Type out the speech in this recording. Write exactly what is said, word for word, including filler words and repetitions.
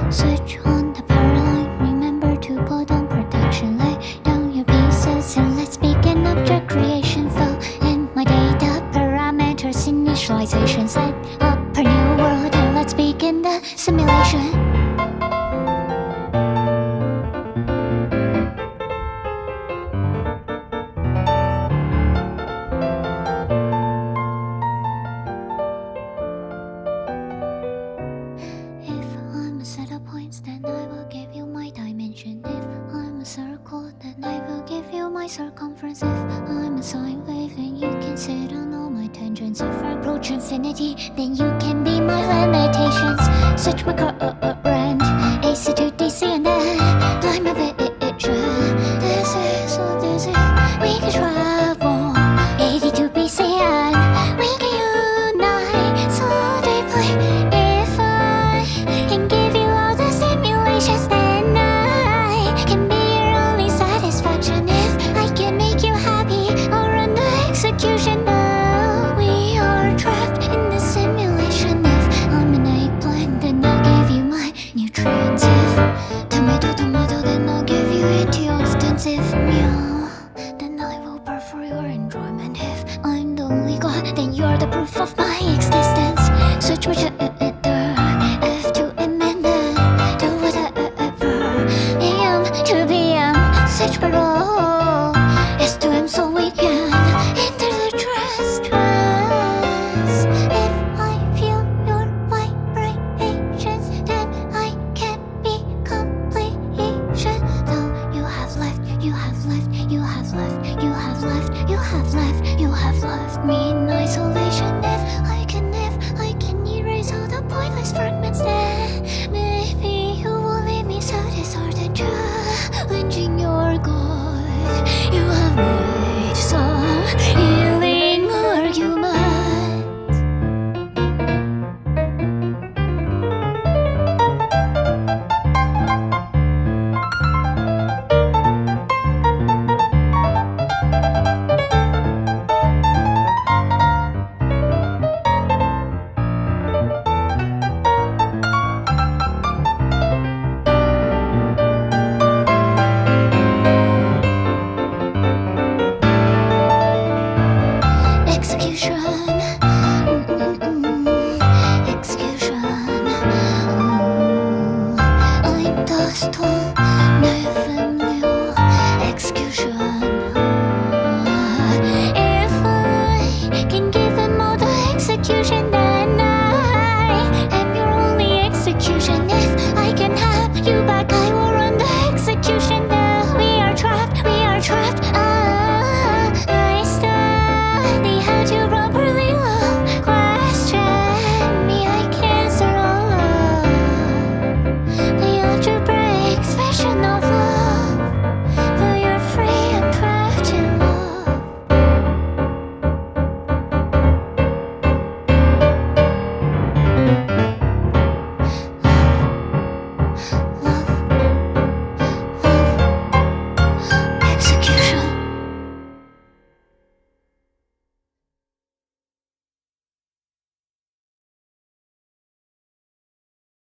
Switch on the power line. Remember to put on protection. Lay down your pieces and let's begin object creation. Fill in my data parameters, initialization. Set up a new world and let's begin the simulation. Set of points, then I will give you my dimension. If I'm a circle, then I will give you my circumference. If I'm a sine wave, then you can sit on all my tangents. If I approach infinity, then you can be my limitations. Switch my co